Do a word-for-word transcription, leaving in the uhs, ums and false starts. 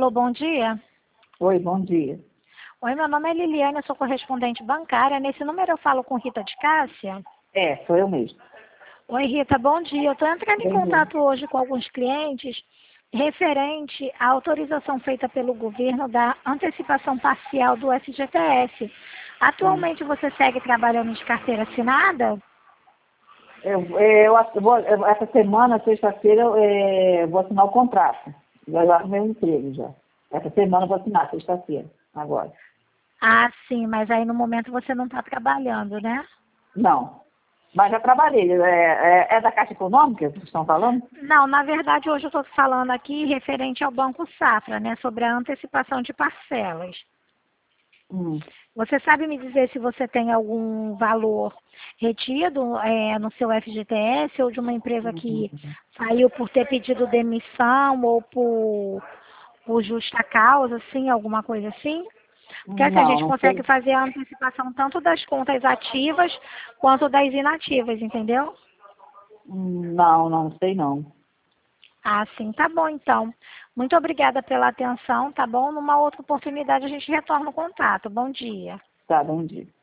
Alô, bom dia. Oi, bom dia. Oi, meu nome é Liliane, eu sou correspondente bancária. Nesse número eu falo com Rita de Cássia. É, sou eu mesmo. Oi, Rita, bom dia. Eu estou entrando em Bom dia. contato hoje com alguns clientes referente à autorização feita pelo governo da antecipação parcial do F G T S. Atualmente você segue trabalhando de carteira assinada? Eu, eu, eu vou, eu- essa semana, sexta-feira, eu é, vou assinar o contrato. Já já arrumei um emprego já. Essa semana eu vou assinar, sexta-feira, agora. Ah, sim, mas aí no momento você não está trabalhando, né? Não. Mas já trabalhei. É, é, é da Caixa Econômica que vocês estão falando? Não, na verdade hoje eu estou falando aqui referente ao Banco Safra, né, sobre a antecipação de parcelas. Hum. Você sabe me dizer se você tem algum valor retido é, no seu F G T S ou de uma empresa que saiu por ter pedido demissão ou por, por justa causa, assim, alguma coisa assim? Porque assim a Não, gente não consegue sei. fazer a antecipação tanto das contas ativas quanto das inativas, entendeu? Hum, Não, não sei não. Ah, sim, tá bom então. Muito obrigada pela atenção, tá bom? Numa outra oportunidade a gente retorna o contato. Bom dia. Tá, bom dia.